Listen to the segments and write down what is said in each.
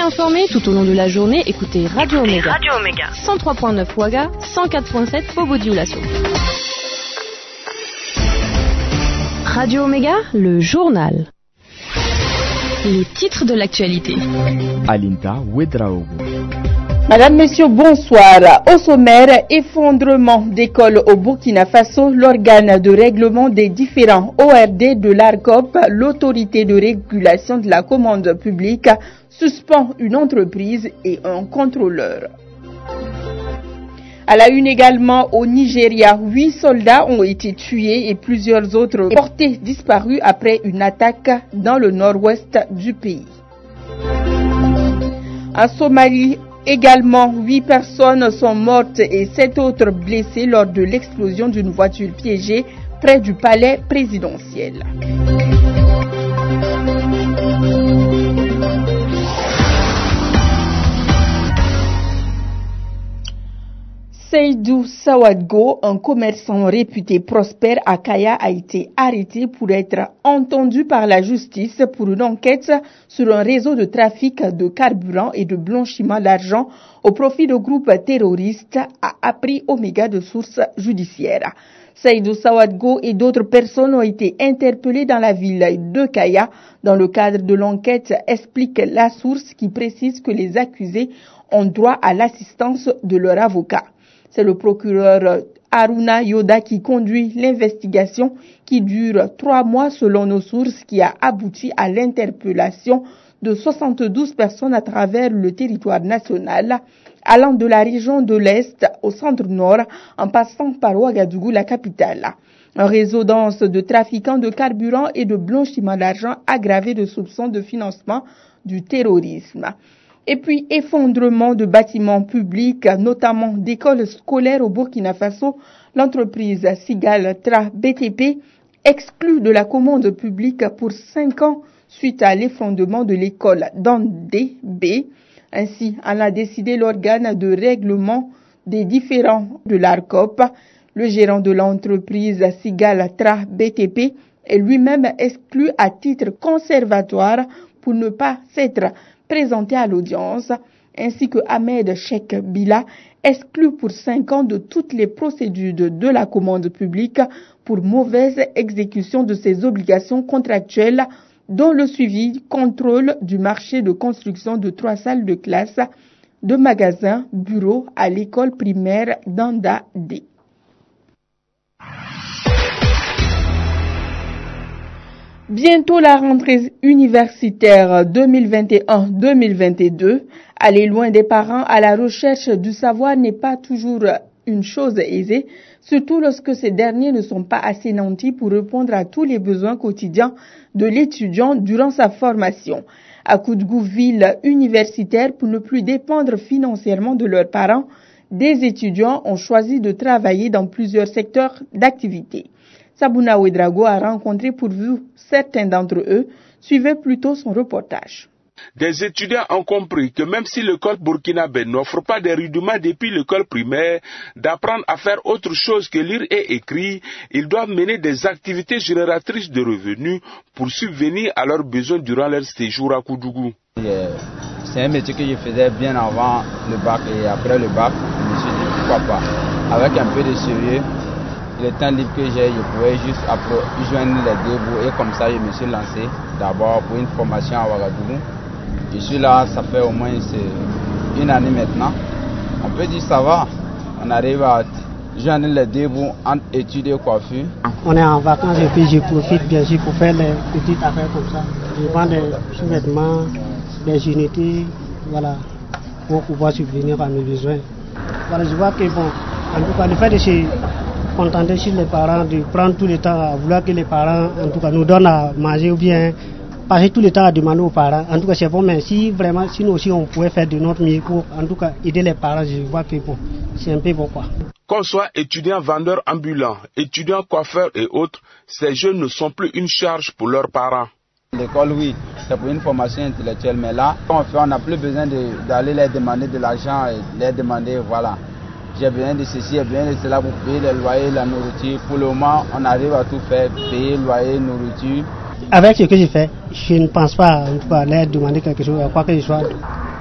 informé tout au long de la journée, écoutez Radio Omega. 103.9 Ouaga, 104.7 Bobo-Dioulasso. Radio Omega, le journal. Les titres de l'actualité. Alinta Ouedraogo. Madame, Messieurs, bonsoir. Au sommaire, effondrement d'écoles au Burkina Faso, l'organe de règlement des différents ORD de l'ARCOP, l'autorité de régulation de la commande publique, suspend une entreprise et un contrôleur. À la une également, au Nigeria, 8 soldats ont été tués et plusieurs autres portés disparus après une attaque dans le nord-ouest du pays. En Somalie, également, 8 personnes sont mortes et 7 autres blessées lors de l'explosion d'une voiture piégée près du palais présidentiel. Seydou Sawadgo, un commerçant réputé prospère à Kaya, a été arrêté pour être entendu par la justice pour une enquête sur un réseau de trafic de carburant et de blanchiment d'argent au profit de groupes terroristes, a appris Omega de sources judiciaires. Seydou Sawadgo et d'autres personnes ont été interpellées dans la ville de Kaya dans le cadre de l'enquête, explique la source qui précise que les accusés ont droit à l'assistance de leur avocat. C'est le procureur Haruna Yoda qui conduit l'investigation qui dure 3 mois selon nos sources, qui a abouti à l'interpellation de 72 personnes à travers le territoire national, allant de la région de l'Est au centre-nord en passant par Ouagadougou, la capitale. Un réseau dense de trafiquants de carburant et de blanchiment d'argent aggravé de soupçons de financement du terrorisme. Et puis, effondrement de bâtiments publics, notamment d'écoles scolaires au Burkina Faso, l'entreprise Sigal Tra BTP exclut de la commande publique pour 5 ans suite à l'effondrement de l'école d'Andé B. Ainsi, en a décidé l'organe de règlement des différends de l'ARCOP. Le gérant de l'entreprise Sigal Tra BTP est lui-même exclu à titre conservatoire pour ne pas s'être présenté à l'audience, ainsi que Ahmed Cheikh Bila, exclu pour 5 ans de toutes les procédures de la commande publique pour mauvaise exécution de ses obligations contractuelles, dont le suivi, contrôle du marché de construction de 3 salles de classe, de magasins, bureaux à l'école primaire d'Anda D. Bientôt la rentrée universitaire 2021-2022. Aller loin des parents à la recherche du savoir n'est pas toujours une chose aisée, surtout lorsque ces derniers ne sont pas assez nantis pour répondre à tous les besoins quotidiens de l'étudiant durant sa formation. À Koudgou, ville universitaire, pour ne plus dépendre financièrement de leurs parents, des étudiants ont choisi de travailler dans plusieurs secteurs d'activité. Sabouna Ouedraogo a rencontré pour vous certains d'entre eux. Suivez plutôt son reportage. Des étudiants ont compris que même si l'école burkinabé n'offre pas des rudiments depuis l'école primaire, d'apprendre à faire autre chose que lire et écrire, ils doivent mener des activités génératrices de revenus pour subvenir à leurs besoins durant leur séjour à Koudougou. C'est un métier que je faisais bien avant le bac et après le bac, je me suis dit pourquoi pas. Avec un peu de sérieux, le temps libre que j'ai, je pouvais juste joindre les 2 bouts et comme ça je me suis lancé d'abord pour une formation à Ouagadougou. Je suis là, ça fait au moins 1 année maintenant. On peut dire ça va, on arrive à joindre les 2 bouts entre études et coiffure. On est en vacances et puis je profite bien sûr pour faire les petites affaires comme ça. Je vends des sous-vêtements, des unités, voilà, pour pouvoir subvenir à mes besoins. Voilà, je vois que bon, en tout cas le fait de se contenter chez les parents, de prendre tout le temps à vouloir que les parents, en tout cas, nous donnent à manger ou bien passer tout le temps à demander aux parents. En tout cas, c'est bon, mais si vraiment, si nous aussi on pouvait faire de notre mieux pour, en tout cas, aider les parents, je vois que bon, c'est un peu bon quoi. Qu'on soit étudiants vendeurs ambulants, étudiants coiffeurs et autres, ces jeunes ne sont plus une charge pour leurs parents. L'école, oui, c'est pour une formation intellectuelle, mais là, on n'a plus besoin d'aller leur demander de l'argent et leur demander, voilà. J'ai besoin de ceci, j'ai besoin de cela pour payer le loyer, la nourriture. Pour le moment, on arrive à tout faire, payer le loyer, nourriture. Avec ce que j'ai fait, je ne pense pas en tout cas leur demander quelque chose, quoi que ce soit.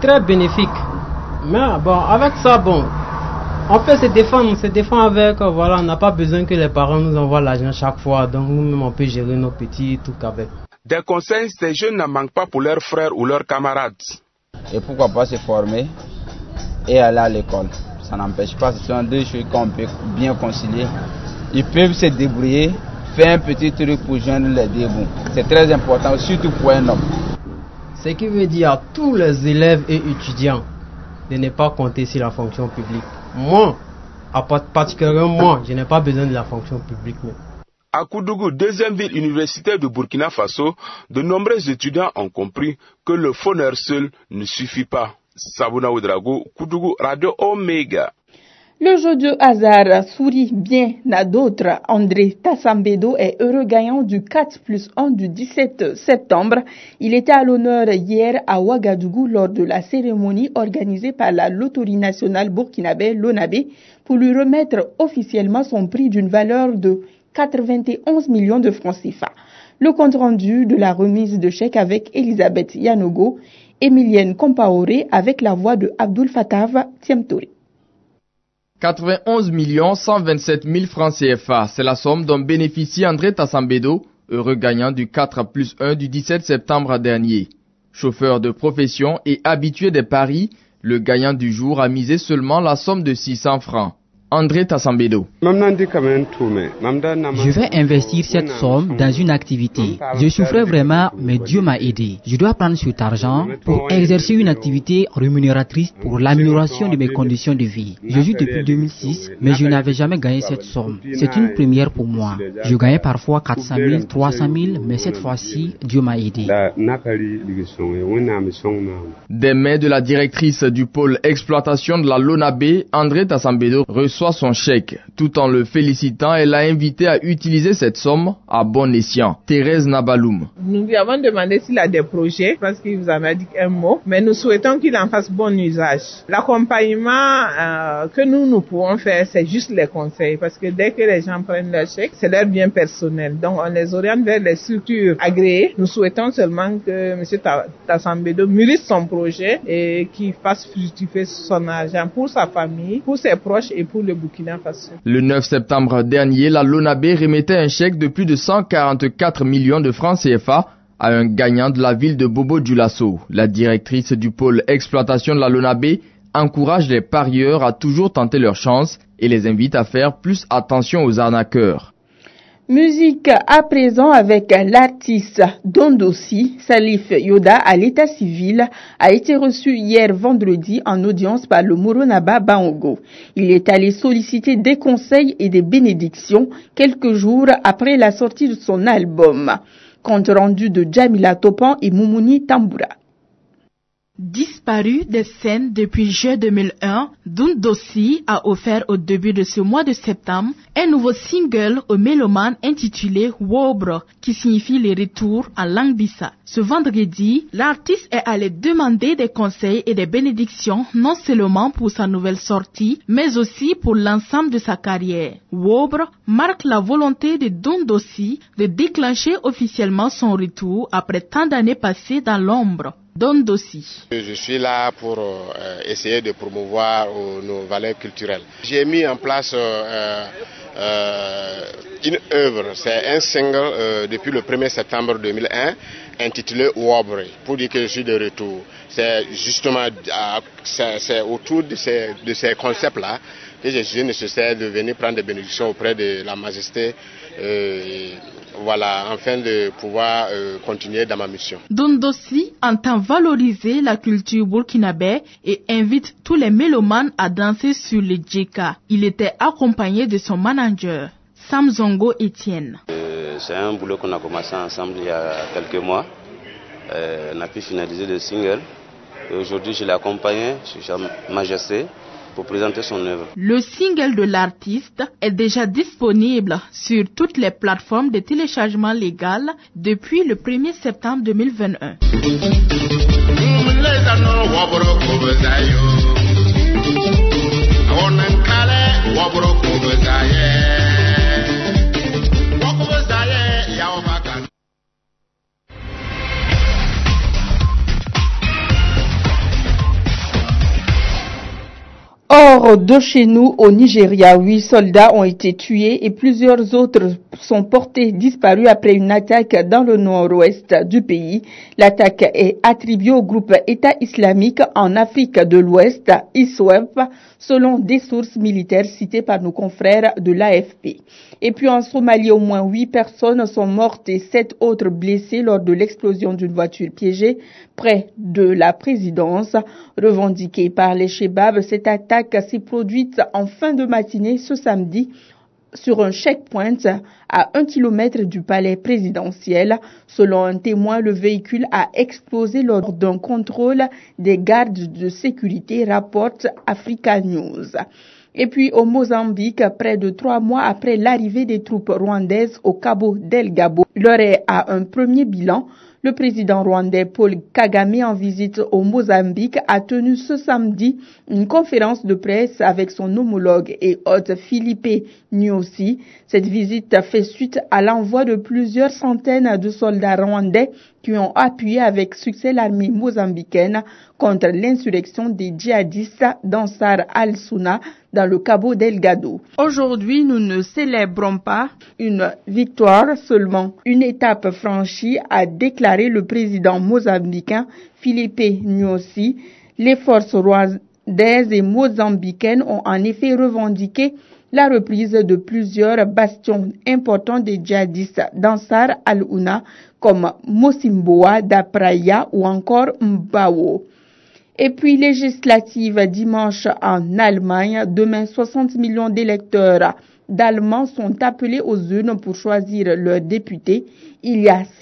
très bénéfique. Mais bon, avec ça, bon, on peut se défendre avec, voilà, on n'a pas besoin que les parents nous envoient l'argent chaque fois, donc nous-mêmes on peut gérer nos petits trucs avec. Des conseils, ces jeunes n'en manquent pas pour leurs frères ou leurs camarades. Et pourquoi pas se former et aller à l'école. Ça n'empêche pas, ce sont deux choses qu'on peut bien concilier. Ils peuvent se débrouiller, faire un petit truc pour joindre les deux bouts. C'est très important, surtout pour un homme. Ce qui veut dire à tous les élèves et étudiants de ne pas compter sur la fonction publique. Moi, particulièrement moi, je n'ai pas besoin de la fonction publique. À Koudougou, deuxième ville universitaire de Burkina Faso, de nombreux étudiants ont compris que le phoneur seul ne suffit pas. Sabouna Ouedraogo, Koudougou, Radio Omega. Le jeu de hasard sourit bien à d'autres. André Tassambedo est heureux gagnant du 4+1 du 17 septembre. Il était à l'honneur hier à Ouagadougou lors de la cérémonie organisée par la Loterie nationale burkinabé, l'ONABé, pour lui remettre officiellement son prix d'une valeur de 91 millions de francs CFA. Le compte-rendu de la remise de chèque avec Elisabeth Yanogo, Emilienne Compaoré avec la voix de Abdul Fattah Tiamtori. 91 127 000 francs CFA, c'est la somme dont bénéficie André Tassambedo, heureux gagnant du 4+1 du 17 septembre dernier. Chauffeur de profession et habitué des paris, le gagnant du jour a misé seulement la somme de 600 francs. André Tassambedo. Je vais investir cette somme dans une activité. Je souffrais vraiment, mais Dieu m'a aidé. Je dois prendre cet argent pour exercer une activité rémunératrice pour l'amélioration de mes conditions de vie. Je joue depuis 2006, mais je n'avais jamais gagné cette somme. C'est une première pour moi. Je gagnais parfois 400 000, 300 000, mais cette fois-ci, Dieu m'a aidé. Des mains de la directrice du pôle exploitation de la LONABé, André Tassambedo reçoit son chèque. Tout en le félicitant, elle l'a invité à utiliser cette somme à bon escient. Thérèse Nabaloum. Nous lui avons demandé s'il a des projets, parce qu'il vous en a dit un mot, mais nous souhaitons qu'il en fasse bon usage. L'accompagnement que nous pouvons faire, c'est juste les conseils, parce que dès que les gens prennent leur chèque, c'est leur bien personnel. Donc on les oriente vers les structures agréées. Nous souhaitons seulement que M. Tassambedo mûrisse son projet et qu'il fasse fructifier son argent pour sa famille, pour ses proches et pour le Burkina Faso. Le 9 septembre dernier, la LONABé remettait un chèque de plus de 144 millions de francs CFA à un gagnant de la ville de Bobo-Dioulasso. La directrice du pôle exploitation de la LONABé encourage les parieurs à toujours tenter leur chance et les invite à faire plus attention aux arnaqueurs. Musique à présent avec l'artiste Dondossi. Salif Yoda à l'état civil a été reçu hier vendredi en audience par le Moronaba Baongo. Il est allé solliciter des conseils et des bénédictions quelques jours après la sortie de son album. Compte rendu de Jamila Topan et Moumouni Tamboura. Disparu des scènes depuis juin 2001, Dondossi a offert au début de ce mois de septembre un nouveau single aux mélomanes intitulé Wobre, qui signifie le retour en langue bissa. Ce vendredi, l'artiste est allé demander des conseils et des bénédictions non seulement pour sa nouvelle sortie, mais aussi pour l'ensemble de sa carrière. Wobre marque la volonté de Dondossi de déclencher officiellement son retour après tant d'années passées dans l'ombre. Dondossi. Je suis là pour essayer de promouvoir nos valeurs culturelles. J'ai mis en place une œuvre, c'est un single depuis le 1er septembre 2001 intitulé Wobre, pour dire que je suis de retour. C'est justement c'est autour de ces concepts-là que j'ai jugé nécessaire de venir prendre des bénédictions auprès de la majesté. Voilà, afin de pouvoir continuer dans ma mission. Dondossi entend valoriser la culture burkinabé et invite tous les mélomanes à danser sur le djeka. Il était accompagné de son manager, Sam Zongo Etienne. C'est un boulot qu'on a commencé ensemble il y a quelques mois. On a pu finaliser le single. Et aujourd'hui, je l'ai accompagné sur Sa Majesté pour présenter son œuvre. Le single de l'artiste est déjà disponible sur toutes les plateformes de téléchargement légal depuis le 1er septembre 2021. nord de chez nous, au Nigeria, 8 soldats ont été tués et plusieurs autres sont portés disparus après une attaque dans le nord-ouest du pays. L'attaque est attribuée au groupe État islamique en Afrique de l'Ouest, ISWAP, selon des sources militaires citées par nos confrères de l'AFP. Et puis en Somalie, au moins 8 personnes sont mortes et 7 autres blessées lors de l'explosion d'une voiture piégée près de la présidence. Revendiquée par les Chebabs, cette attaque s'est produite en fin de matinée ce samedi sur un checkpoint à 1 kilomètre du palais présidentiel. Selon un témoin, le véhicule a explosé lors d'un contrôle des gardes de sécurité, rapporte Africa News. Et puis au Mozambique, près de 3 mois après l'arrivée des troupes rwandaises au Cabo Delgado, l'heure est à un premier bilan. Le président rwandais Paul Kagame, en visite au Mozambique, a tenu ce samedi une conférence de presse avec son homologue et hôte Philippe Nyusi. Cette visite fait suite à l'envoi de plusieurs centaines de soldats rwandais qui ont appuyé avec succès l'armée mozambicaine contre l'insurrection des djihadistes d'Ansar al-Sunna dans le Cabo Delgado. Aujourd'hui, nous ne célébrons pas une victoire, seulement une étape franchie, a déclaré le président mozambicain Philippe Nyusi. Les forces rwandaises et mozambicaines ont en effet revendiqué la reprise de plusieurs bastions importants des djihadistes d'Ansar al-Sunna comme Mosimboa, Dapraya ou encore Mbao. Et puis législative dimanche en Allemagne, demain 60 millions d'électeurs d'Allemands sont appelés aux urnes pour choisir leurs députés. Il y a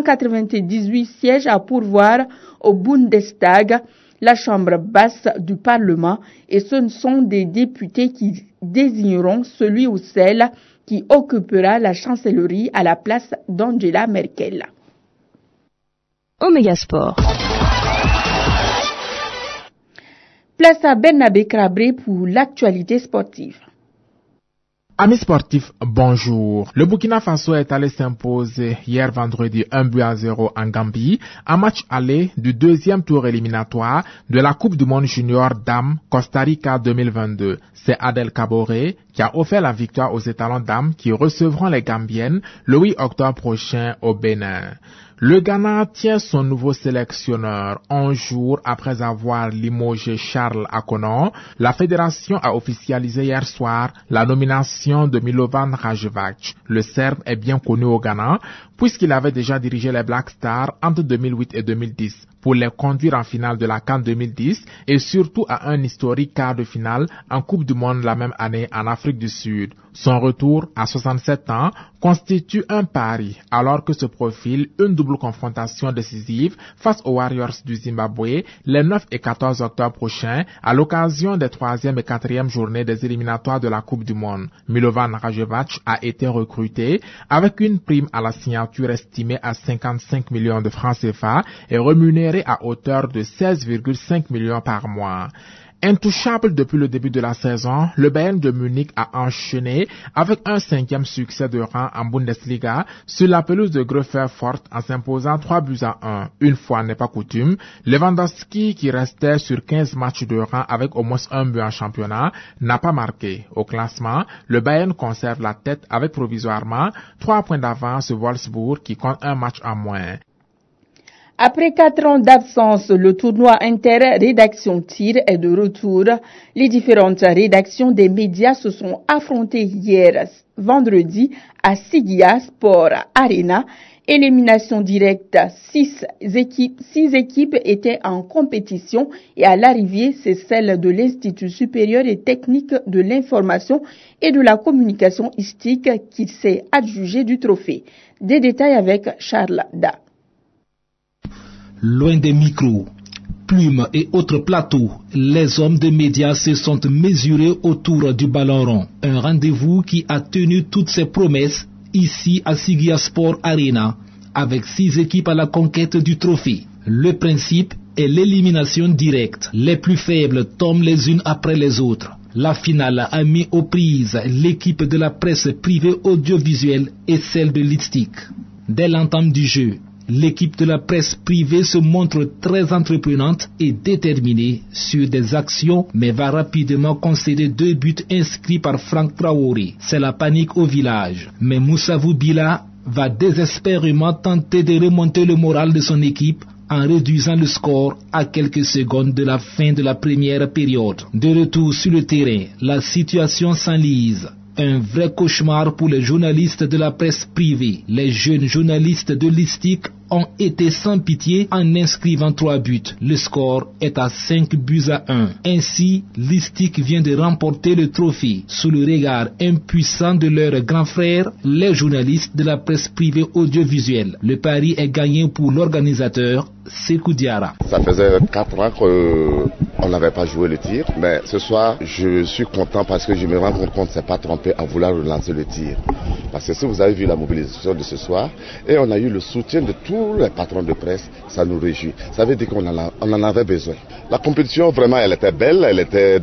598 sièges à pourvoir au Bundestag, la chambre basse du Parlement, et ce sont des députés qui désigneront celui ou celle qui occupera la chancellerie à la place d'Angela Merkel. Omega Sport. Place à Bernabé Crabré pour l'actualité sportive. Amis sportifs, bonjour. Le Burkina Faso est allé s'imposer hier vendredi 1-0 en Gambie, un match aller du deuxième tour éliminatoire de la Coupe du Monde Junior Dames Costa Rica 2022. C'est Adel Caboré qui a offert la victoire aux étalons dames qui recevront les Gambiennes le 8 octobre prochain au Bénin. Le Ghana tient son nouveau sélectionneur 11 jours après avoir limogé Charles Akonon. La fédération a officialisé hier soir la nomination de Milovan Rajevac. Le Serbe est bien connu au Ghana puisqu'il avait déjà dirigé les Black Stars entre 2008 et 2010 pour les conduire en finale de la CAN 2010 et surtout à un historique quart de finale en Coupe du Monde la même année en Afrique du Sud. Son retour à 67 ans constitue un pari alors que se profile une double confrontation décisive face aux Warriors du Zimbabwe les 9 et 14 octobre prochains à l'occasion des 3e et 4e journées des éliminatoires de la Coupe du Monde. Milovan Rajevac a été recruté avec une prime à la signature estimée à 55 millions de francs CFA et rémunéré à hauteur de 16,5 millions par mois. Intouchable depuis le début de la saison, le Bayern de Munich a enchaîné avec un 5e succès de rang en Bundesliga sur la pelouse de Greuther-Fürth en s'imposant 3-1. Une fois n'est pas coutume, Lewandowski, qui restait sur 15 matchs de rang avec au moins un but en championnat, n'a pas marqué. Au classement, le Bayern conserve la tête avec provisoirement 3 points d'avance sur Wolfsburg qui compte un match en moins. Après 4 ans d'absence, le tournoi inter-rédaction Tir est de retour. Les différentes rédactions des médias se sont affrontées hier vendredi à Sigia Sport Arena. Élimination directe, 6 équipes étaient en compétition et à l'arrivée, c'est celle de l'Institut supérieur et technique de l'information et de la communication ISTIC qui s'est adjugé du trophée. Des détails avec Charles Da. Loin des micros, plumes et autres plateaux, les hommes de médias se sont mesurés autour du ballon rond. Un rendez-vous qui a tenu toutes ses promesses ici à Sigia Sport Arena, avec 6 équipes à la conquête du trophée. Le principe est l'élimination directe. Les plus faibles tombent les unes après les autres. La finale a mis aux prises l'équipe de la presse privée audiovisuelle et celle de l'ISTIC. Dès l'entame du jeu, L'équipe de la presse privée se montre très entreprenante et déterminée sur des actions, mais va rapidement concéder 2 buts inscrits par Franck Traoré. C'est la panique au village. Mais Moussavou Bila va désespérément tenter de remonter le moral de son équipe en réduisant le score à quelques secondes de la fin de la première période. De retour sur le terrain, la situation s'enlise. Un vrai cauchemar pour les journalistes de la presse privée. Les jeunes journalistes de l'ISTIC ont été sans pitié en inscrivant 3 buts. Le score est à 5-1. Ainsi, l'ISTIC vient de remporter le trophée sous le regard impuissant de leurs grands frères, les journalistes de la presse privée audiovisuelle. Le pari est gagné pour l'organisateur, Sekou Diarra. Ça faisait 4 ans qu'on n'avait pas joué le tir, mais ce soir, je suis content parce que je me rends compte qu'on ne s'est pas trompé à vouloir relancer le tir. Parce que si vous avez vu la mobilisation de ce soir, et on a eu le soutien de tous les patrons de presse, ça nous réjouit. Ça veut dire qu'on en avait besoin. La compétition, vraiment, elle était belle, elle était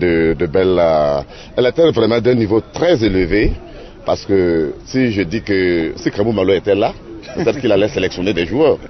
elle était vraiment d'un niveau très élevé. Parce que si je dis que si Kamou Malo était là, peut-être qu'il allait sélectionner des joueurs.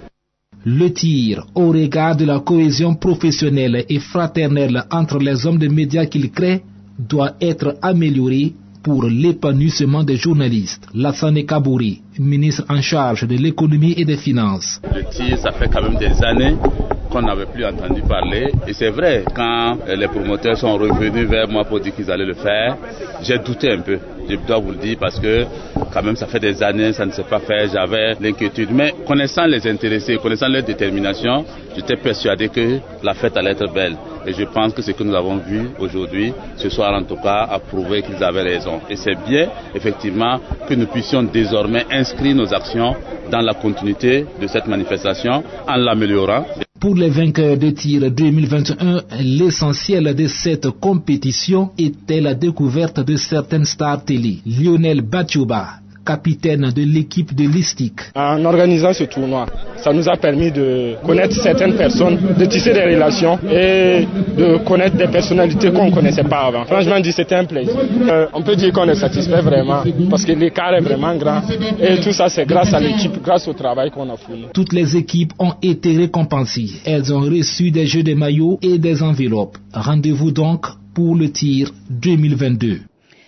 Le tir, au regard de la cohésion professionnelle et fraternelle entre les hommes de médias qu'il crée, doit être amélioré pour l'épanouissement des journalistes. Lassane Kabouri, ministre en charge de l'économie et des finances. Le tir, ça fait quand même des années qu'on n'avait plus entendu parler. Et c'est vrai, quand les promoteurs sont revenus vers moi pour dire qu'ils allaient le faire, j'ai douté un peu. Je dois vous le dire parce que quand même ça fait des années, ça ne s'est pas fait, j'avais l'inquiétude. Mais connaissant les intéressés, connaissant leur détermination, j'étais persuadé que la fête allait être belle. Et je pense que ce que nous avons vu aujourd'hui, ce soir en tout cas, a prouvé qu'ils avaient raison. Et c'est bien, effectivement, que nous puissions désormais inscrire nos actions dans la continuité de cette manifestation en l'améliorant. Pour les vainqueurs de tir 2021, l'essentiel de cette compétition était la découverte de certaines stars télé. Lionel Batioba, capitaine de l'équipe de l'ISTIC. En organisant ce tournoi, ça nous a permis de connaître certaines personnes, de tisser des relations et de connaître des personnalités qu'on ne connaissait pas avant. Franchement, c'était un plaisir. On peut dire qu'on est satisfait vraiment parce que l'écart est vraiment grand et tout ça c'est grâce à l'équipe, grâce au travail qu'on a fourni. Toutes les équipes ont été récompensées. Elles ont reçu des jeux de maillots et des enveloppes. Rendez-vous donc pour le tir 2022.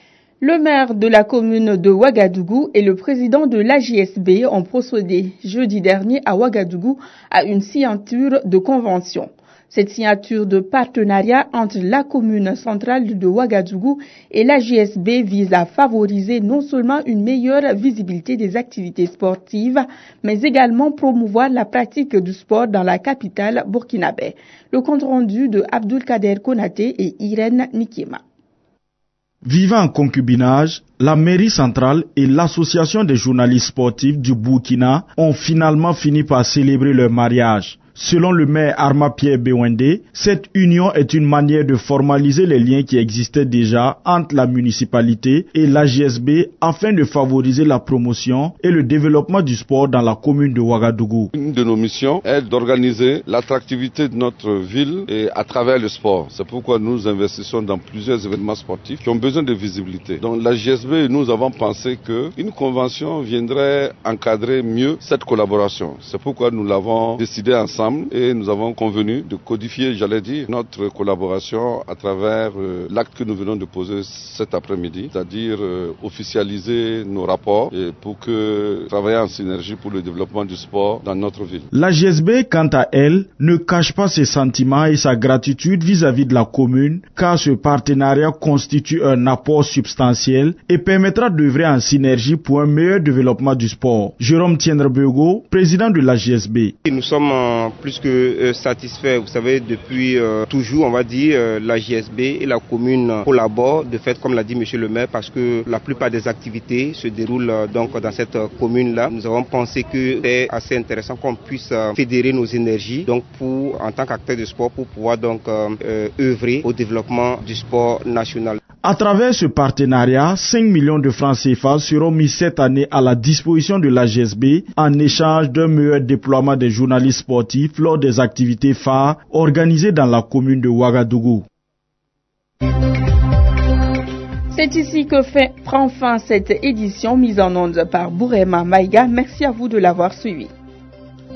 Le maire de la commune de Ouagadougou et le président de l'AJSB ont procédé jeudi dernier à Ouagadougou à une signature de convention. Cette signature de partenariat entre la commune centrale de Ouagadougou et l'AJSB vise à favoriser non seulement une meilleure visibilité des activités sportives, mais également promouvoir la pratique du sport dans la capitale burkinabé. Le compte rendu de Abdulkader Konaté et Irène Nikema. Vivant en concubinage, la mairie centrale et l'association des journalistes sportifs du Burkina ont finalement fini par célébrer leur mariage. Selon le maire Arma Pierre Bewende, cette union est une manière de formaliser les liens qui existaient déjà entre la municipalité et l'AJSB afin de favoriser la promotion et le développement du sport dans la commune de Ouagadougou. Une de nos missions est d'organiser l'attractivité de notre ville et à travers le sport. C'est pourquoi nous investissons dans plusieurs événements sportifs qui ont besoin de visibilité. Donc l'AJSB, nous avons pensé qu'une convention viendrait encadrer mieux cette collaboration. C'est pourquoi nous l'avons décidé ensemble. Et nous avons convenu de codifier, j'allais dire, notre collaboration à travers l'acte que nous venons de poser cet après-midi, c'est-à-dire officialiser nos rapports et pour que travailler en synergie pour le développement du sport dans notre ville. L'AJSB, quant à elle, ne cache pas ses sentiments et sa gratitude vis-à-vis de la commune, car ce partenariat constitue un apport substantiel et permettra d'œuvrer en synergie pour un meilleur développement du sport. Jérôme Tiendrebego, président de l'AJSB. Nous sommes plus que satisfaits. Vous savez, depuis toujours, on va dire, la JSB et la commune collaborent, de fait, comme l'a dit monsieur le maire, parce que la plupart des activités se déroulent donc dans cette commune-là. Nous avons pensé que c'est assez intéressant qu'on puisse fédérer nos énergies, donc en tant qu'acteur de sport, pour pouvoir donc œuvrer au développement du sport national. À travers ce partenariat, 5 millions de francs CFA seront mis cette année à la disposition de l'AJSB en échange d'un meilleur déploiement des journalistes sportifs lors des activités phares organisées dans la commune de Ouagadougou. C'est ici que prend fin cette édition mise en onde par Bourema Maïga. Merci à vous de l'avoir suivi.